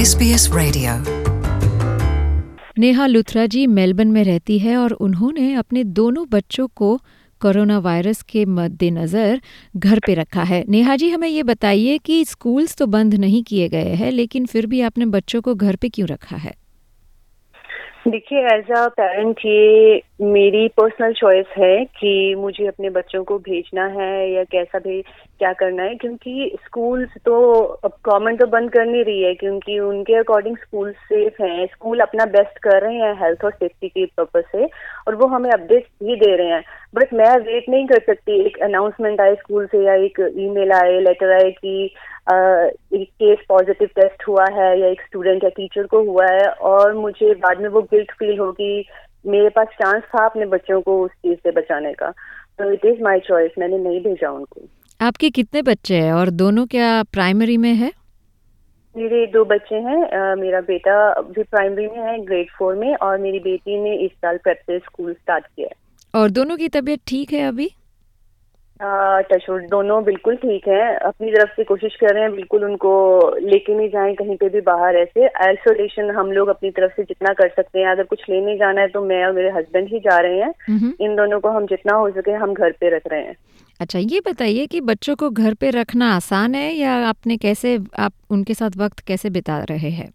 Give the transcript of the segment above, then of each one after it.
SBS radio. Neha Luthra ji Melbourne में रहती है और उन्होंने अपने दोनों बच्चों को कोरोना वायरस के मद्देनज़र घर पे रखा है। नेहा जी, हमें ये बताइए कि स्कूल्स तो बंद नहीं किए गए हैं, लेकिन फिर भी आपने बच्चों को घर पे क्यों रखा है? देखिए, एज अ पेरेंट ये मेरी पर्सनल चॉइस है कि मुझे अपने बच्चों को भेजना है या क्या करना है, क्योंकि स्कूल्स तो अब गवर्नमेंट तो बंद कर नहीं रही है, क्योंकि उनके अकॉर्डिंग स्कूल सेफ हैं। स्कूल अपना बेस्ट कर रहे हैं हेल्थ और सेफ्टी के पर्पज से, और वो हमें अपडेट भी दे रहे हैं। बट मैं वेट नहीं कर सकती एक अनाउंसमेंट आए स्कूल से या एक ईमेल आए, लेटर आए कि एक केस पॉजिटिव टेस्ट हुआ है या एक स्टूडेंट या टीचर को हुआ है, और मुझे बाद में वो गिल्ट फील होगी। मेरे पास चांस था अपने बच्चों को उस चीज से बचाने का, तो इट इज माय चॉइस, मैंने नहीं भेजा उनको। आपके कितने बच्चे हैं और दोनों क्या प्राइमरी में है? मेरे 2 बच्चे हैं। मेरा बेटा भी प्राइमरी में है, ग्रेड 4 में, और मेरी बेटी ने इस साल प्रेप से स्कूल स्टार्ट किया है। और दोनों की तबीयत ठीक है अभी? टचवुड दोनों बिल्कुल ठीक है। अपनी तरफ से कोशिश कर रहे हैं, बिल्कुल उनको लेके नहीं जाएं कहीं पे भी बाहर। ऐसे आइसोलेशन हम लोग अपनी तरफ से जितना कर सकते हैं। अगर कुछ लेने जाना है तो मैं और मेरे हस्बैंड ही जा रहे हैं। इन दोनों को हम जितना हो सके हम घर पे रख रहे हैं। अच्छा, ये बताइए कि बच्चों को घर पे रखना आसान है या आप उनके साथ वक्त कैसे बिता रहे हैं?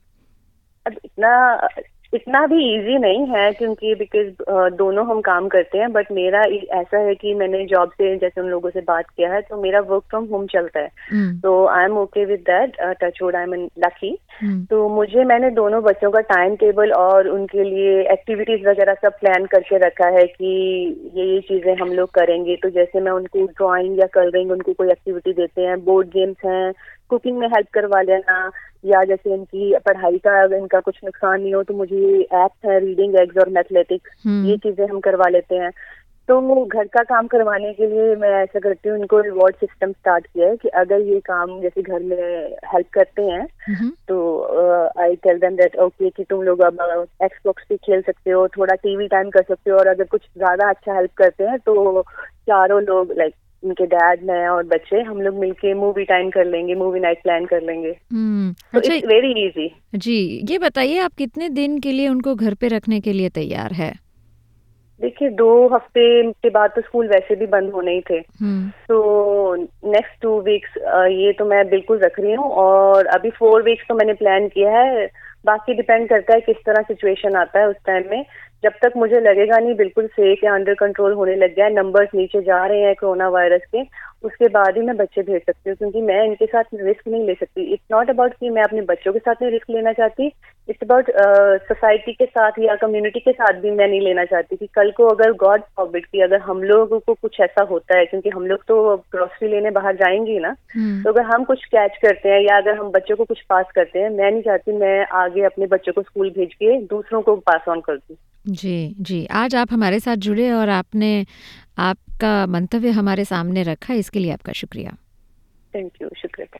अब इतना भी इजी नहीं है, क्योंकि बिकॉज दोनों हम काम करते हैं। बट मेरा ऐसा है कि मैंने जॉब से जैसे उन लोगों से बात किया है, तो मेरा वर्क फ्रॉम होम चलता है। तो I am okay with that, touchwood I am lucky. तो मैंने दोनों बच्चों का टाइम टेबल और उनके लिए एक्टिविटीज वगैरह सब प्लान करके रखा है कि ये चीजें हम लोग करेंगे। तो जैसे मैं उनको ड्राइंग या कलरिंग उनको कोई एक्टिविटी देते हैं, बोर्ड गेम्स हैं, कुकिंग में हेल्प करवा लेना, या जैसे इनकी पढ़ाई का अगर इनका कुछ नुकसान नहीं हो तो मुझे एप्स है, रीडिंग एग्स और मैथलेटिक्स, ये चीजें हम करवा लेते हैं। तो घर का काम करवाने के लिए मैं ऐसा करती हूँ, इनको रिवॉर्ड सिस्टम स्टार्ट किया है कि अगर ये काम जैसे घर में हेल्प करते हैं तो I tell them that okay कि तुम लोग अब एक्सबॉक्स पे खेल सकते हो, थोड़ा टीवी टाइम कर सकते हो, और अगर कुछ ज्यादा अच्छा हेल्प करते हैं तो चारों लोग लाइक उनके डैड, मैं और बच्चे, हम लोग मिलके मूवी टाइम कर लेंगे, मूवी नाइट प्लान कर लेंगे। तो इट्स वेरी इजी। जी, ये बताइए आप कितने दिन के लिए उनको घर पे रखने के लिए तैयार है? देखिए, 2 हफ्ते के बाद तो स्कूल वैसे भी बंद होने ही थे। तो नेक्स्ट 2 वीक्स ये तो मैं बिल्कुल रख रही हूँ, और अभी 4 वीक्स तो मैंने प्लान किया है। बाकी डिपेंड करता है किस तरह सिचुएशन आता है उस टाइम में। जब तक मुझे लगेगा नहीं बिल्कुल सेफ या अंडर कंट्रोल होने लग गया है, नंबर्स नीचे जा रहे हैं कोरोना वायरस के, उसके बाद ही मैं बच्चे भेज सकती हूँ, क्योंकि मैं इनके साथ रिस्क नहीं ले सकती। इट्स नॉट अबाउट कि मैं अपने बच्चों के साथ नहीं रिस्क लेना चाहती, इट्स अबाउट सोसाइटी के साथ या कम्युनिटी के साथ भी मैं नहीं लेना चाहती कि कल को अगर गॉड फॉरबिड कि अगर हम लोगों को कुछ ऐसा होता है, क्योंकि हम लोग तो ग्रोसरी लेने बाहर जाएंगे ना, तो अगर हम कुछ कैच करते हैं या अगर हम बच्चों को कुछ पास करते हैं, मैं नहीं चाहती मैं आगे अपने बच्चों को स्कूल भेज के दूसरों को पास ऑन कर दूं। जी, आज आप हमारे साथ जुड़े और आपने आपका मंतव्य हमारे सामने रखा, इसके लिए आपका शुक्रिया। थैंक यू, शुक्रिया।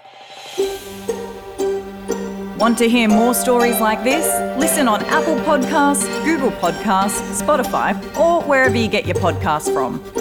Want to hear more stories like this? Listen on Apple Podcasts, Google Podcasts, Spotify, or wherever you get your podcasts from.